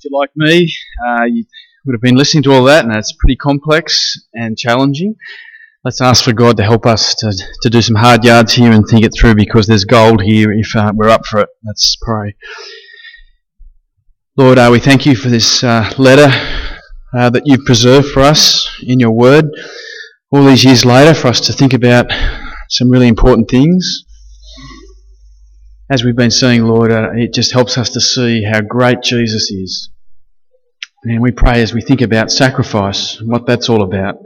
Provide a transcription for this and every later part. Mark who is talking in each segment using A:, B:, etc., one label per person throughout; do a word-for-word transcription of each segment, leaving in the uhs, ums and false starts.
A: you're like me, uh, you would have been listening to all that, and it's pretty complex and challenging. Let's ask for God to help us to, to do some hard yards here and think it through, because there's gold here if uh, we're up for it. Let's pray. Lord, uh, we thank you for this uh, letter uh, that you've preserved for us in your word all these years later, for us to think about some really important things. As we've been seeing, Lord, uh, it just helps us to see how great Jesus is. And we pray as we think about sacrifice, what that's all about,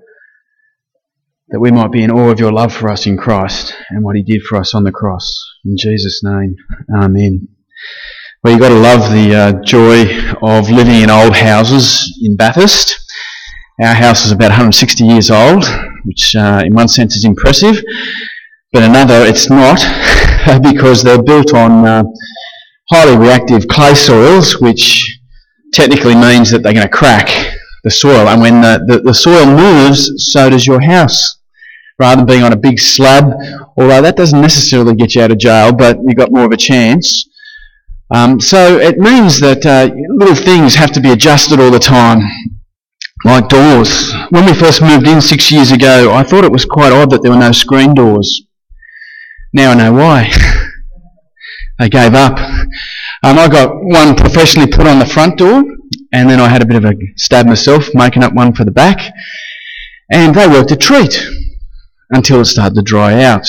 A: that we might be in awe of your love for us in Christ and what he did for us on the cross. In Jesus' name, amen. Well, you've got to love the uh, joy of living in old houses in Bathurst. Our house is about one hundred sixty years old, which uh, in one sense is impressive, but another it's not, because they're built on uh, highly reactive clay soils, which technically means that they're going to crack the soil, and when the, the, the soil moves, so does your house. Rather than being on a big slab, although that doesn't necessarily get you out of jail, but you've got more of a chance. Um, so it means that uh, little things have to be adjusted all the time, like doors. When we first moved in six years ago, I thought it was quite odd that there were no screen doors. Now I know why. They gave up. Um, I got one professionally put on the front door, and then I had a bit of a stab myself making up one for the back, and they worked a treat until it started to dry out,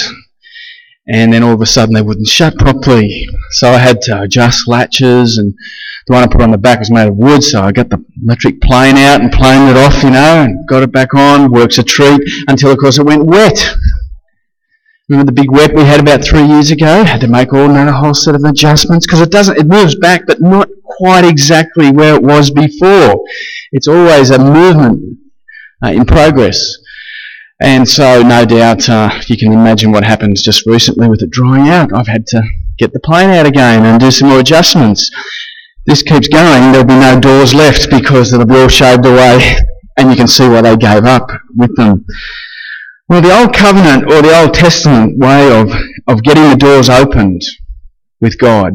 A: and then all of a sudden they wouldn't shut properly, so I had to adjust latches, and the one I put on the back was made of wood, so I got the electric plane out and planed it off, you know, and got it back on, works a treat, until of course it went wet. Remember the big wet we had about three years ago? Had to make all another whole set of adjustments, because it doesn't, it moves back, but not quite exactly where it was before. It's always a movement uh, in progress. And so, no doubt, uh, you can imagine what happens just recently with it drying out. I've had to get the plane out again and do some more adjustments. This keeps going, there'll be no doors left because they'll be all shaved away, and you can see why they gave up with them. Well, the Old Covenant or the Old Testament way of, of getting the doors opened with God,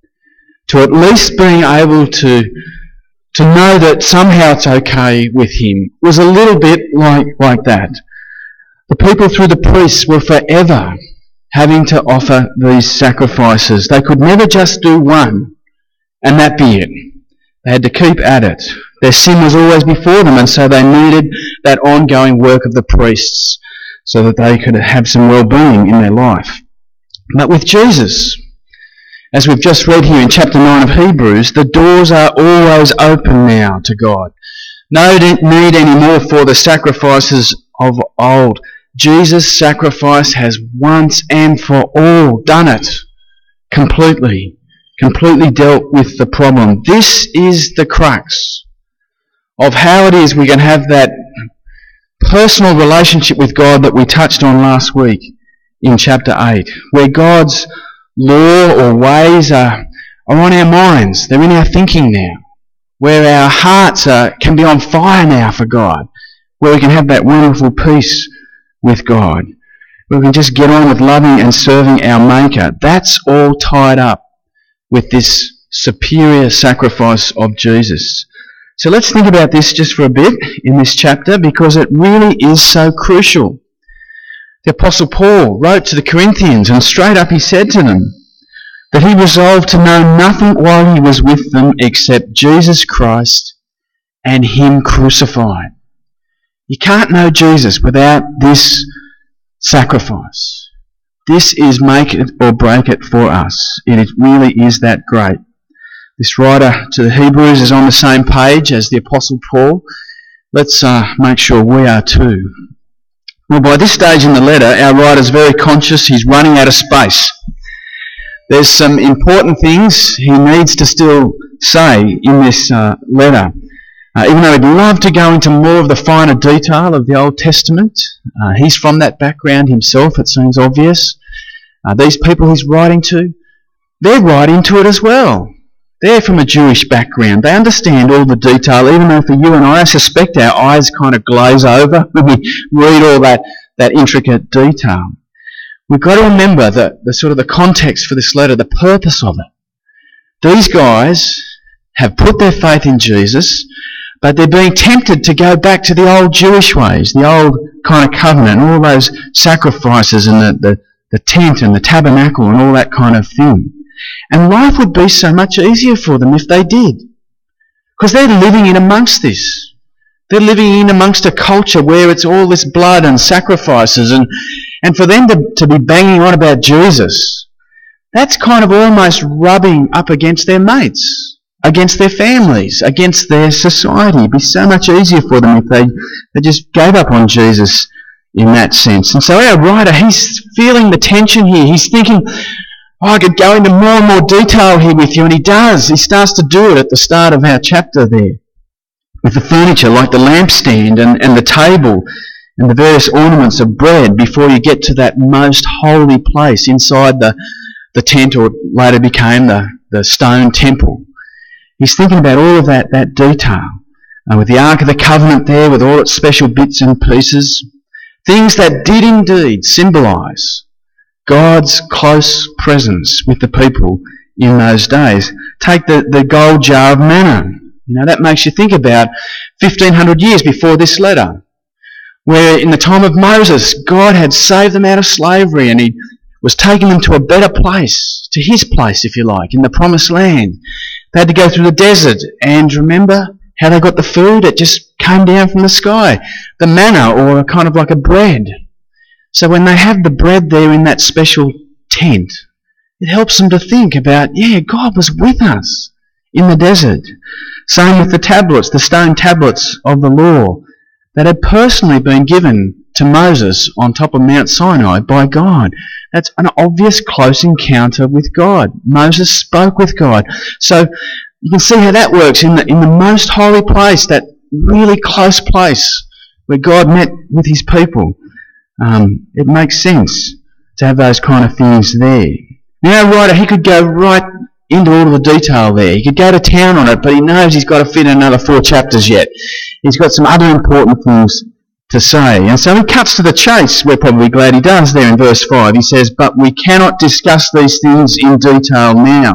A: to at least being able to to know that somehow it's okay with him, was a little bit like, like that. The people through the priests were forever having to offer these sacrifices. They could never just do one and that be it. They had to keep at it. Their sin was always before them, and so they needed that ongoing work of the priests so that they could have some well-being in their life. But with Jesus, as we've just read here in chapter nine of Hebrews, the doors are always open now to God. No need anymore for the sacrifices of old. Jesus' sacrifice has once and for all done it completely, completely dealt with the problem. This is the crux of how it is we can have that personal relationship with God that we touched on last week in chapter eight, where God's law or ways are, are on our minds. They're in our thinking now, where our hearts are, can be on fire now for God, where we can have that wonderful peace with God, where we can just get on with loving and serving our Maker. That's all tied up with this superior sacrifice of Jesus. So let's think about this just for a bit in this chapter, because it really is so crucial. The Apostle Paul wrote to the Corinthians, and straight up he said to them that he resolved to know nothing while he was with them except Jesus Christ and him crucified. You can't know Jesus without this sacrifice. This is make it or break it for us. It really is that great. This writer to the Hebrews is on the same page as the Apostle Paul. Let's uh, make sure we are too. Well, by this stage in the letter, our writer's very conscious he's running out of space. There's some important things he needs to still say in this uh, letter. Uh, even though he'd love to go into more of the finer detail of the Old Testament, uh, he's from that background himself, it seems obvious. Uh, these people he's writing to, they're writing to it as well. They're from a Jewish background. They understand all the detail, even though for you and I, I suspect our eyes kind of glaze over when we read all that, that intricate detail. We've got to remember the, the sort of the context for this letter, the purpose of it. These guys have put their faith in Jesus, but they're being tempted to go back to the old Jewish ways, the old kind of covenant, all those sacrifices and the, the, the tent and the tabernacle and all that kind of thing. And life would be so much easier for them if they did. Because they're living in amongst this. They're living in amongst a culture where it's all this blood and sacrifices, and, and for them to, to be banging on about Jesus, that's kind of almost rubbing up against their mates, against their families, against their society. It'd be so much easier for them if they, they just gave up on Jesus in that sense. And so our writer, he's feeling the tension here. He's thinking, oh, I could go into more and more detail here with you, and he does. He starts to do it at the start of our chapter there, with the furniture like the lampstand and, and the table and the various ornaments of bread before you get to that most holy place inside the, the tent, or later became the, the stone temple. He's thinking about all of that, that detail, uh, with the Ark of the Covenant there with all its special bits and pieces, things that did indeed symbolise God's close presence with the people in those days. Take the, the gold jar of manna. You know, that makes you think about fifteen hundred years before this letter, where in the time of Moses, God had saved them out of slavery and he was taking them to a better place, to his place, if you like, in the promised land. They had to go through the desert, and remember how they got the food? It just came down from the sky. The manna, or kind of like a bread. So when they have the bread there in that special tent, it helps them to think about, yeah, God was with us in the desert. Same with the tablets, the stone tablets of the law that had personally been given to Moses on top of Mount Sinai by God. That's an obvious close encounter with God. Moses spoke with God. So you can see how that works in the, in the most holy place, that really close place where God met with his people. Um, it makes sense to have those kind of things there. Now, writer, he could go right into all of the detail there. He could go to town on it, but he knows he's got to fit in another four chapters yet. He's got some other important things to say. And so he cuts to the chase. We're probably glad he does there in verse five. He says, but we cannot discuss these things in detail now.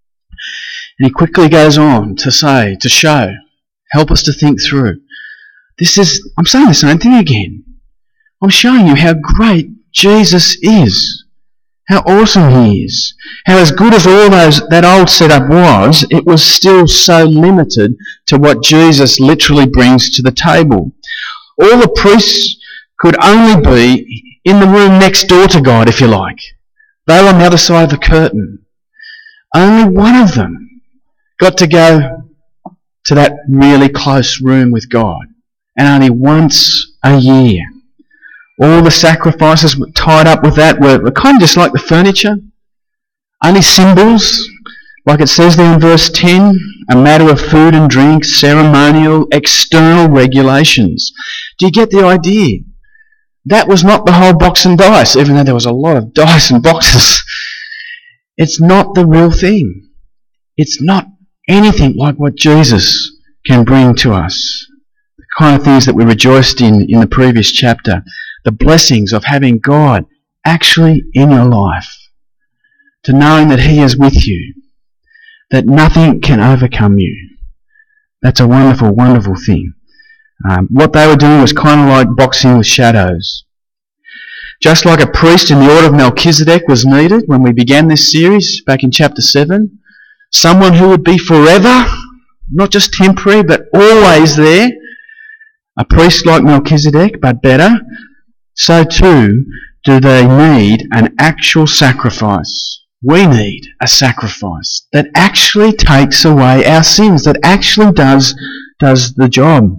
A: And he quickly goes on to say, to show, help us to think through. This is, I'm saying the same thing again. I'm showing you how great Jesus is. How awesome he is. How as good as all those that old setup was, it was still so limited to what Jesus literally brings to the table. All the priests could only be in the room next door to God, if you like. They were on the other side of the curtain. Only one of them got to go to that really close room with God. And only once a year. All the sacrifices tied up with that were, were kind of just like the furniture. Only symbols, like it says there in verse ten, a matter of food and drink, ceremonial, external regulations. Do you get the idea? That was not the whole box and dice, even though there was a lot of dice and boxes. It's not the real thing. It's not anything like what Jesus can bring to us. The kind of things that we rejoiced in in the previous chapter. The blessings of having God actually in your life. To knowing that he is with you. That nothing can overcome you. That's a wonderful, wonderful thing. Um, what they were doing was kind of like boxing with shadows. Just like a priest in the order of Melchizedek was needed when we began this series back in chapter seven. Someone who would be forever, not just temporary, but always there. A priest like Melchizedek, but better. So too do they need an actual sacrifice. We need a sacrifice that actually takes away our sins, that actually does, does the job.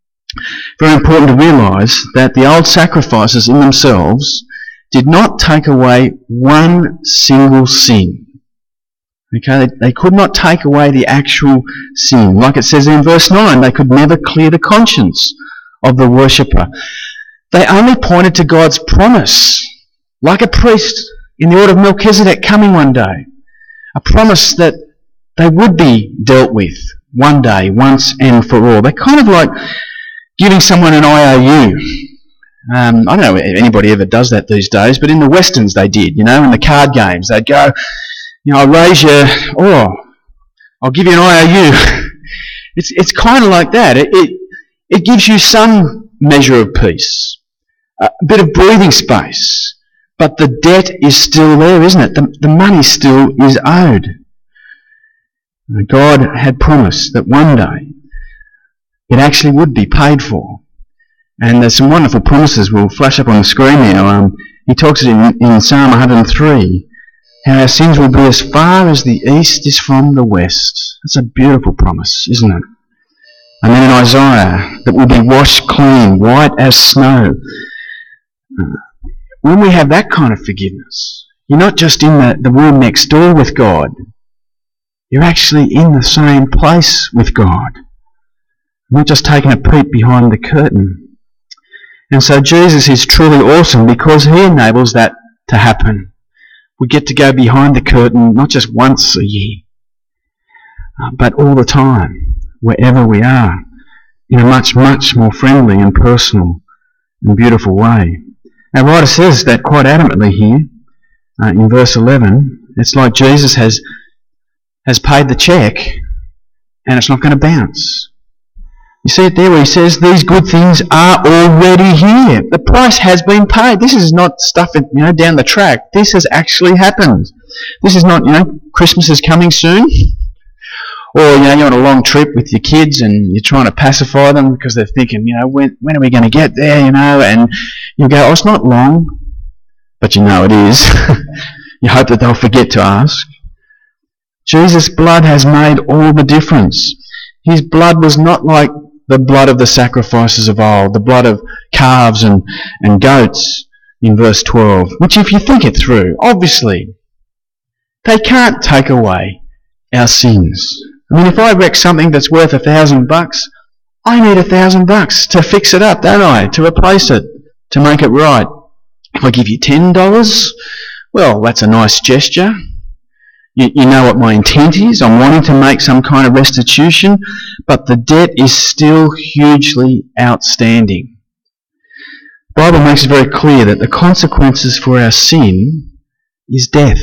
A: Very important to realise that the old sacrifices in themselves did not take away one single sin. Okay, they, they could not take away the actual sin. Like it says in verse nine, they could never clear the conscience of the worshipper. They only pointed to God's promise, like a priest in the order of Melchizedek coming one day. A promise that they would be dealt with one day, once and for all. They're kind of like giving someone an I O U. Um, I don't know if anybody ever does that these days, but in the Westerns they did, you know, in the card games. They'd go, you know, I raise you, oh, I'll give you an I O U. it's it's kind of like that. It, it it gives you some measure of peace, a bit of breathing space, but the debt is still there, isn't it? The, the money still is owed. God had promised that one day it actually would be paid for. And there's some wonderful promises will flash up on the screen now. Um, he talks in, in Psalm one hundred three how our sins will be as far as the east is from the west. That's a beautiful promise, isn't it? And then in Isaiah, that we'll be washed clean, white as snow. When we have that kind of forgiveness, you're not just in the, the room next door with God. You're actually in the same place with God. Not just taking a peek behind the curtain. And so Jesus is truly awesome because he enables that to happen. We get to go behind the curtain not just once a year, uh, but all the time, wherever we are, in a much, much more friendly and personal and beautiful way. Our writer says that quite adamantly here uh, in verse eleven. It's like Jesus has has paid the check and it's not going to bounce. You see it there where he says these good things are already here. The price has been paid. This is not stuff you know down the track. This has actually happened. This is not, you know, Christmas is coming soon. Or, you know, you're on a long trip with your kids and you're trying to pacify them because they're thinking, you know, when when are we going to get there, you know? And you go, oh, it's not long. But you know it is. You hope that they'll forget to ask. Jesus' blood has made all the difference. His blood was not like the blood of the sacrifices of old, the blood of calves and, and goats in verse twelve, which if you think it through, obviously, they can't take away our sins. I mean, if I wreck something that's worth a thousand bucks, I need a thousand bucks to fix it up, don't I? To replace it, to make it right. If I give you ten dollars, well, that's a nice gesture. You, you know what my intent is. I'm wanting to make some kind of restitution, but the debt is still hugely outstanding. The Bible makes it very clear that the consequences for our sin is death.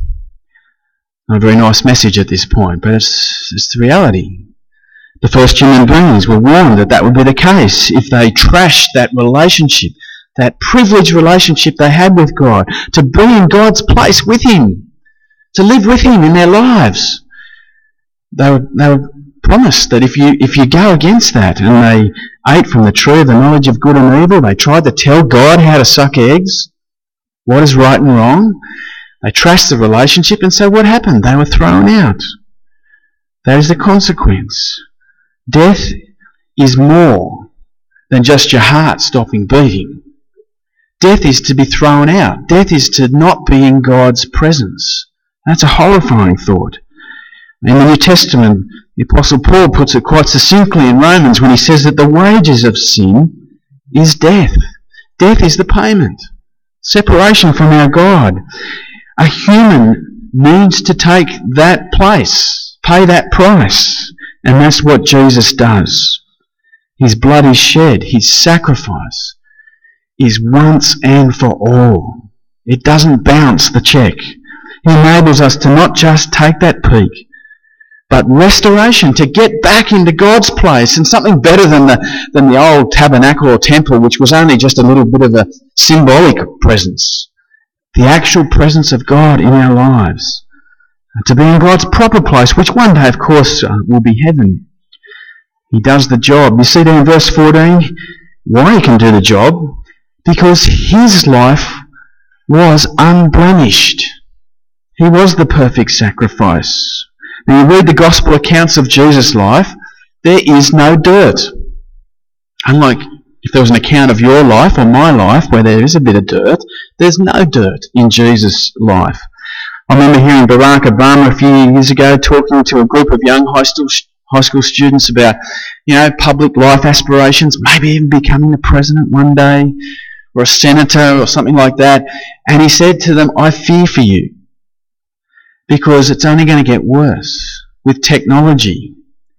A: Not a very nice message at this point, but it's, it's the reality. The first human beings were warned that that would be the case if they trashed that relationship, that privileged relationship they had with God, to be in God's place with Him, to live with Him in their lives. They were, they were promised that if you if you go against that, and they ate from the tree of the knowledge of good and evil, they tried to tell God how to suck eggs, what is right and wrong. They trashed the relationship, and so what happened? They were thrown out. That is the consequence. Death is more than just your heart stopping beating. Death is to be thrown out. Death is to not be in God's presence. That's a horrifying thought. In the New Testament, the Apostle Paul puts it quite succinctly in Romans when he says that the wages of sin is death. Death is the payment. Separation from our God. A human needs to take that place, pay that price, and that's what Jesus does. His blood is shed, his sacrifice is once and for all. It doesn't bounce the check. He enables us to not just take that peak, but restoration, to get back into God's place, and something better than the, than the old tabernacle or temple, which was only just a little bit of a symbolic presence. The actual presence of God in our lives. To be in God's proper place, which one day, of course, uh, will be heaven. He does the job. You see there in verse fourteen, why he can do the job? Because his life was unblemished. He was the perfect sacrifice. Now you read the gospel accounts of Jesus' life, there is no dirt. Unlike if there was an account of your life or my life where there is a bit of dirt, there's no dirt in Jesus' life. I remember hearing Barack Obama a few years ago talking to a group of young high school, high school students about, you know, public life aspirations, maybe even becoming the president one day, or a senator or something like that. And he said to them, I fear for you, because it's only going to get worse with technology.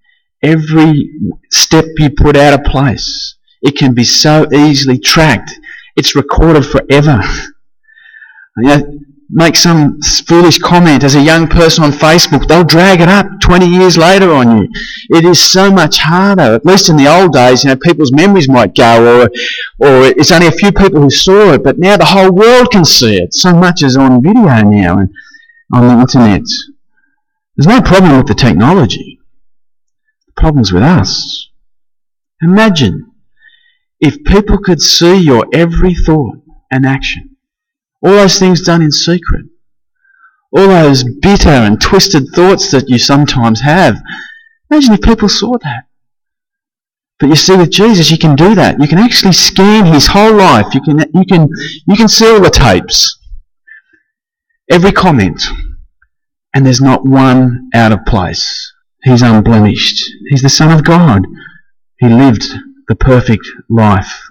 A: Every step you put out of place, it can be so easily tracked. It's recorded forever. You know, make some foolish comment as a young person on Facebook, they'll drag it up twenty years later on you. It is so much harder. At least in the old days, you know, people's memories might go, or or it's only a few people who saw it, but now the whole world can see it. So much is on video now and on the internet. There's no problem with the technology. The problem's with us. Imagine if people could see your every thought and action. All those things done in secret. All those bitter and twisted thoughts that you sometimes have. Imagine if people saw that. But you see, with Jesus, you can do that. You can actually scan his whole life. You can, you can, you can see all the tapes. Every comment. And there's not one out of place. He's unblemished. He's the Son of God. He lived the perfect life.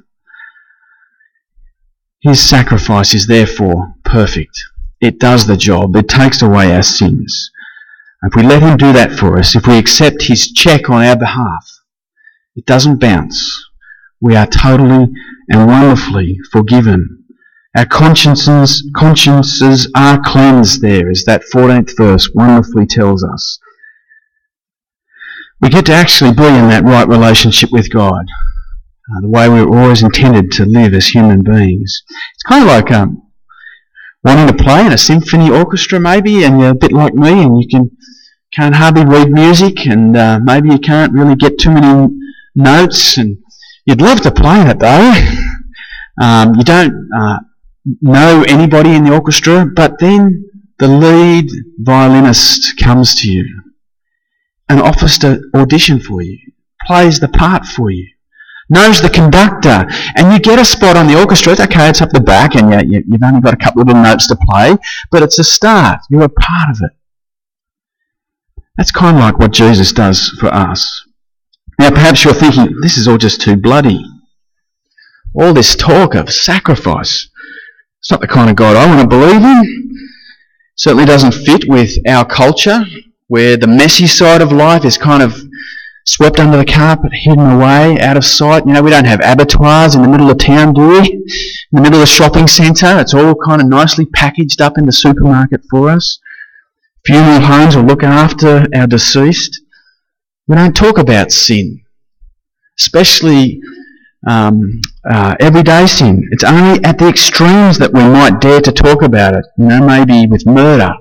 A: His sacrifice is therefore perfect. It does the job. It takes away our sins. If we let him do that for us, if we accept his check on our behalf, it doesn't bounce. We are totally and wonderfully forgiven. Our consciences, consciences are cleansed there, as that fourteenth verse wonderfully tells us. We get to actually be in that right relationship with God. Uh, the way we were always intended to live as human beings. It's kind of like um, wanting to play in a symphony orchestra maybe, and you're a bit like me and you can, can't hardly read music, and uh, maybe you can't really get too many notes, and you'd love to play in it though. um, you don't uh, know anybody in the orchestra, but then the lead violinist comes to you and offers to audition for you, plays the part for you, knows the conductor, and you get a spot on the orchestra. It's okay, it's up the back, and you, you've only got a couple of little notes to play, but it's a start. You're a part of it. That's kind of like what Jesus does for us. Now, perhaps you're thinking, this is all just too bloody. All this talk of sacrifice. It's not the kind of God I want to believe in. Certainly doesn't fit with our culture, where the messy side of life is kind of swept under the carpet, hidden away, out of sight. You know, we don't have abattoirs in the middle of town, do we? In the middle of the shopping centre. It's all kind of nicely packaged up in the supermarket for us. Funeral homes will look after our deceased. We don't talk about sin, especially um, uh, everyday sin. It's only at the extremes that we might dare to talk about it. You know, maybe with murder,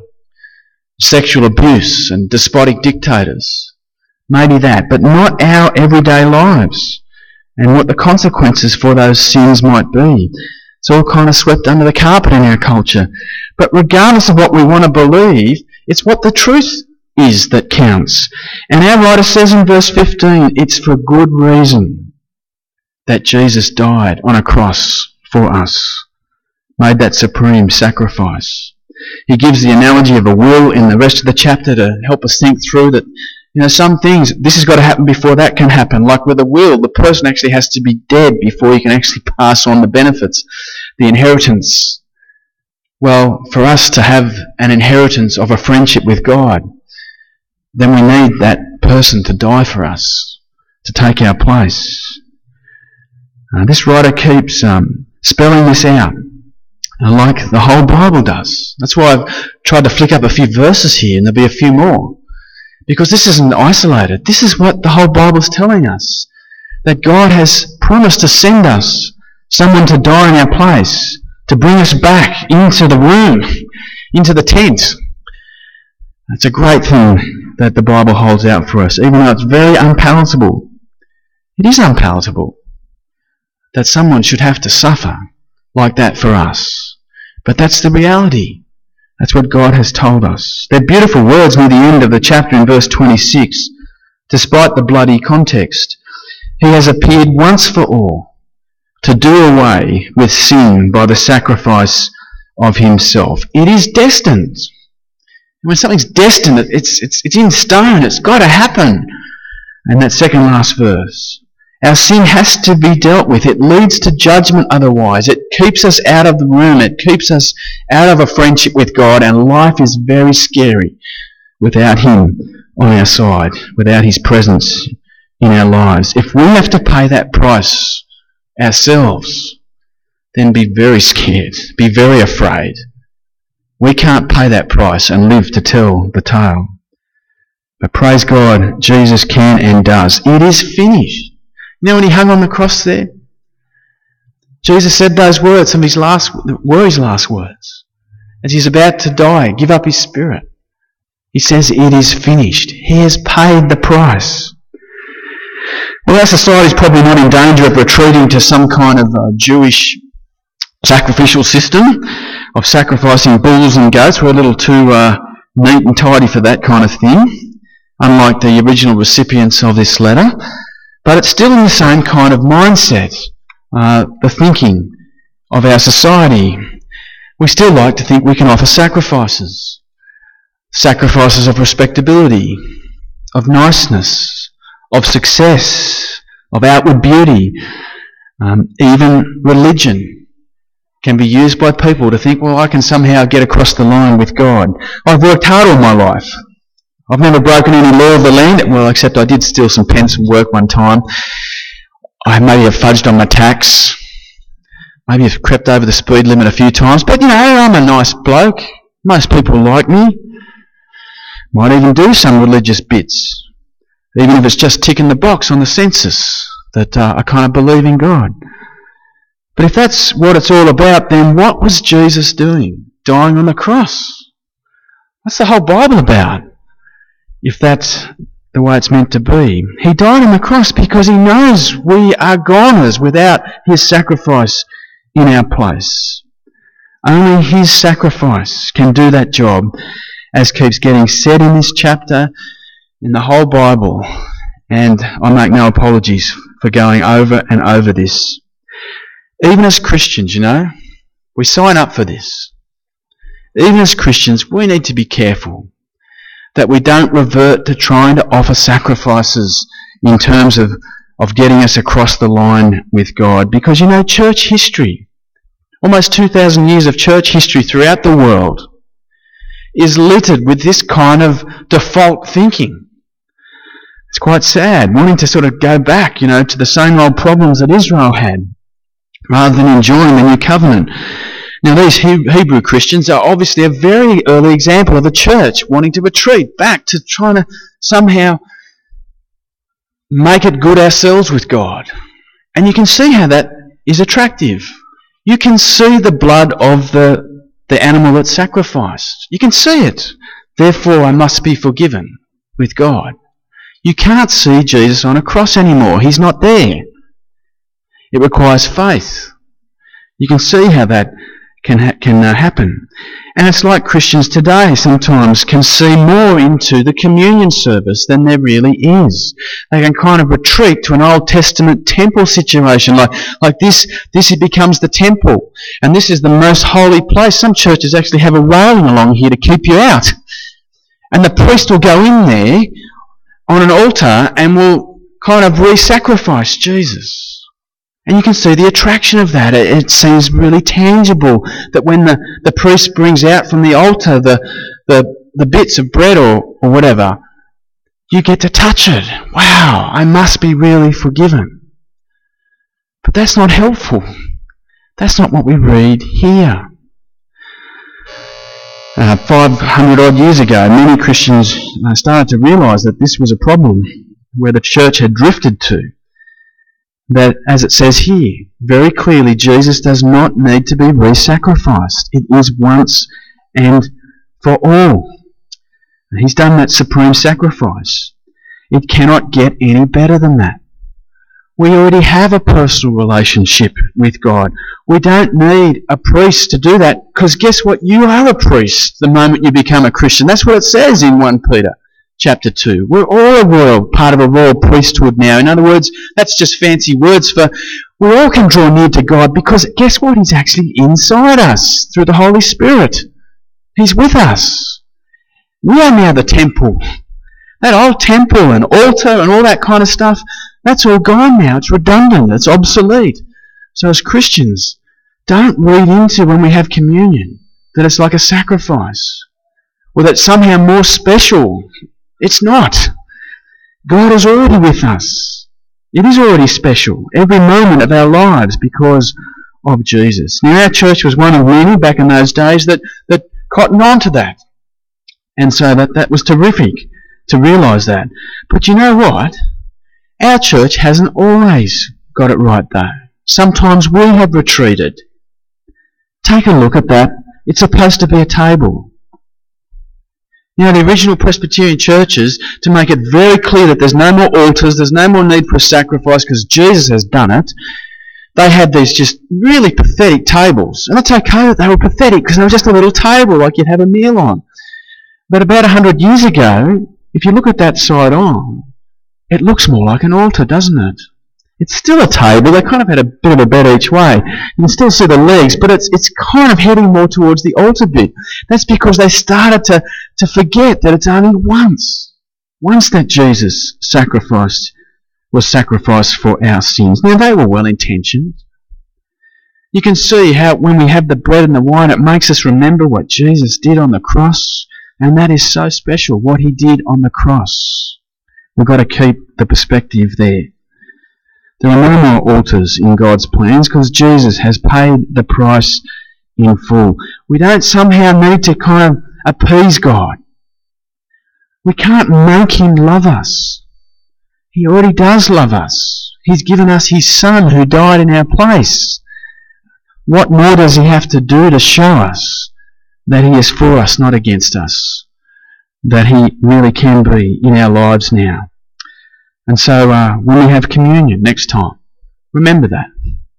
A: sexual abuse, and despotic dictators. Maybe that, but not our everyday lives and what the consequences for those sins might be. It's all kind of swept under the carpet in our culture. But regardless of what we want to believe, it's what the truth is that counts. And our writer says in verse fifteen, it's for good reason that Jesus died on a cross for us, made that supreme sacrifice. He gives the analogy of a will in the rest of the chapter to help us think through that. You know, some things, this has got to happen before that can happen. Like with a will, the person actually has to be dead before you can actually pass on the benefits, the inheritance. Well, for us to have an inheritance of a friendship with God, then we need that person to die for us, to take our place. Uh, this writer keeps um, spelling this out, uh, like the whole Bible does. That's why I've tried to flick up a few verses here, and there'll be a few more. Because this isn't isolated. This is what the whole Bible's telling us. That God has promised to send us someone to die in our place, to bring us back into the room, into the tent. It's a great thing that the Bible holds out for us, even though it's very unpalatable. It is unpalatable that someone should have to suffer like that for us. But that's the reality. That's what God has told us. They're beautiful words near the end of the chapter in verse twenty-six. Despite the bloody context, he has appeared once for all to do away with sin by the sacrifice of himself. It is destined. When something's destined, it's, it's, it's in stone. It's got to happen. And that second last verse. Our sin has to be dealt with. It leads to judgment otherwise. It keeps us out of the room. It keeps us out of a friendship with God, and life is very scary without him on our side, without his presence in our lives. If we have to pay that price ourselves, then be very scared, be very afraid. We can't pay that price and live to tell the tale. But praise God, Jesus can and does. It is finished. You know when he hung on the cross there? Jesus said those words, some of his last, were his last words. As he's about to die, give up his spirit. He says, it is finished. He has paid the price. Well, our society is probably not in danger of retreating to some kind of uh, Jewish sacrificial system of sacrificing bulls and goats. We're a little too uh, neat and tidy for that kind of thing, unlike the original recipients of this letter. But it's still in the same kind of mindset, uh, the thinking of our society. We still like to think we can offer sacrifices. Sacrifices of respectability, of niceness, of success, of outward beauty. Um, even religion can be used by people to think, well, I can somehow get across the line with God. I've worked hard all my life. I've never broken any law of the land. Well, except I did steal some pence from work one time. I maybe have fudged on my tax. Maybe I've crept over the speed limit a few times. But, you know, I'm a nice bloke. Most people like me. Might even do some religious bits. Even if it's just ticking the box on the census that uh, I kind of believe in God. But if that's what it's all about, then what was Jesus doing? Dying on the cross. What's the whole Bible about? If that's the way it's meant to be. He died on the cross because he knows we are goners without his sacrifice in our place. Only his sacrifice can do that job, as keeps getting said in this chapter, in the whole Bible. And I make no apologies for going over and over this. Even as Christians, you know, we sign up for this. Even as Christians, we need to be careful that we don't revert to trying to offer sacrifices in terms of, of getting us across the line with God. Because, you know, church history, almost two thousand years of church history throughout the world, is littered with this kind of default thinking. It's quite sad, wanting to sort of go back, you know, to the same old problems that Israel had, rather than enjoying the new covenant. Now, these Hebrew Christians are obviously a very early example of a church wanting to retreat back to trying to somehow make it good ourselves with God. And you can see how that is attractive. You can see the blood of the, the animal that's sacrificed. You can see it. Therefore, I must be forgiven with God. You can't see Jesus on a cross anymore. He's not there. It requires faith. You can see how that can ha- can uh, happen. And it's like Christians today sometimes can see more into the communion service than there really is. They can kind of retreat to an Old Testament temple situation, like like this. This becomes the temple, and this is the most holy place. Some churches actually have a railing along here to keep you out, and the priest will go in there on an altar and will kind of re-sacrifice Jesus. And you can see the attraction of that. It, it seems really tangible that when the, the priest brings out from the altar the, the, the bits of bread or, or whatever, you get to touch it. Wow, I must be really forgiven. But that's not helpful. That's not what we read here. Uh, five hundred odd years ago, many Christians uh, started to realise that this was a problem where the church had drifted to. That, as it says here, very clearly, Jesus does not need to be re-sacrificed. It is once and for all. He's done that supreme sacrifice. It cannot get any better than that. We already have a personal relationship with God. We don't need a priest to do that, because guess what? You are a priest the moment you become a Christian. That's what it says in First Peter. Chapter two. We're all a royal, part of a royal priesthood now. In other words, that's just fancy words for we all can draw near to God, because guess what? He's actually inside us through the Holy Spirit. He's with us. We are now the temple. That old temple and altar and all that kind of stuff, that's all gone now. It's redundant. It's obsolete. So as Christians, don't read into when we have communion that it's like a sacrifice or that it's somehow more special. It's not. God is already with us. It is already special, every moment of our lives, because of Jesus. Now, our church was one of many back in those days that, that cotton on to that. And so that, that was terrific to realise that. But you know what? Our church hasn't always got it right though. Sometimes we have retreated. Take a look at that. It's supposed to be a table. You know, the original Presbyterian churches, to make it very clear that there's no more altars, there's no more need for a sacrifice because Jesus has done it, they had these just really pathetic tables. And it's okay that they were pathetic because they were just a little table like you'd have a meal on. But about a hundred years ago, if you look at that side on, it looks more like an altar, doesn't it? It's still a table. They kind of had a bit of a bed each way. You can still see the legs, but it's it's kind of heading more towards the altar bit. That's because they started to, to forget that it's only once. Once that Jesus sacrificed was sacrificed for our sins. Now, they were well-intentioned. You can see how when we have the bread and the wine, it makes us remember what Jesus did on the cross. And that is so special, what he did on the cross. We've got to keep the perspective there. There are no more altars in God's plans because Jesus has paid the price in full. We don't somehow need to kind of appease God. We can't make him love us. He already does love us. He's given us his Son who died in our place. What more does he have to do to show us that he is for us, not against us? That he really can be in our lives now. And so uh, when we have communion next time, remember that.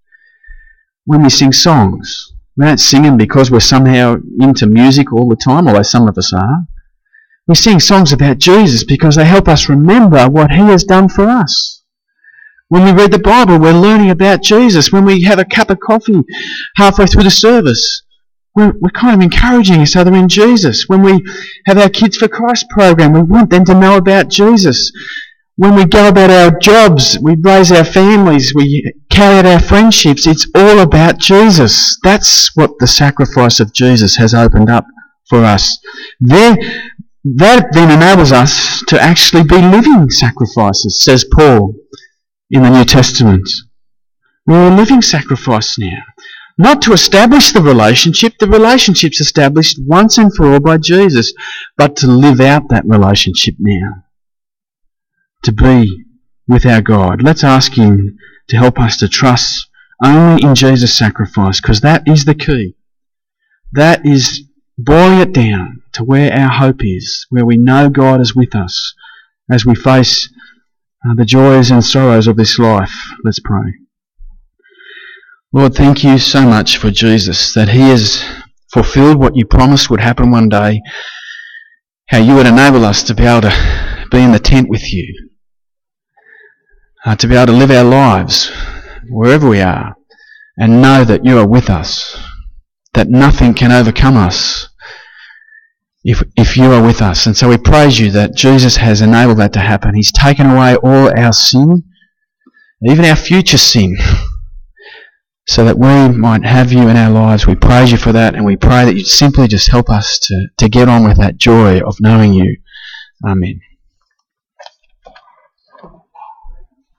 A: When we sing songs, we don't sing them because we're somehow into music all the time, although some of us are. We sing songs about Jesus because they help us remember what he has done for us. When we read the Bible, we're learning about Jesus. When we have a cup of coffee halfway through the service, we're, we're kind of encouraging each other in Jesus. When we have our Kids for Christ program, we want them to know about Jesus. When we go about our jobs, we raise our families, we carry out our friendships, it's all about Jesus. That's what the sacrifice of Jesus has opened up for us. There, that then enables us to actually be living sacrifices, says Paul in the New Testament. We're a living sacrifice now. Not to establish the relationship, the relationship's established once and for all by Jesus, but to live out that relationship now. To be with our God. Let's ask him to help us to trust only in Jesus' sacrifice, because that is the key. That is boiling it down to where our hope is, where we know God is with us as we face uh, the joys and sorrows of this life. Let's pray. Lord, thank you so much for Jesus, that he has fulfilled what you promised would happen one day, how you would enable us to be able to be in the tent with you. Uh, to be able to live our lives wherever we are and know that you are with us, that nothing can overcome us if if you are with us. And so we praise you that Jesus has enabled that to happen. He's taken away all our sin, even our future sin, so that we might have you in our lives. We praise you for that, and we pray that you'd simply just help us to, to get on with that joy of knowing you. Amen.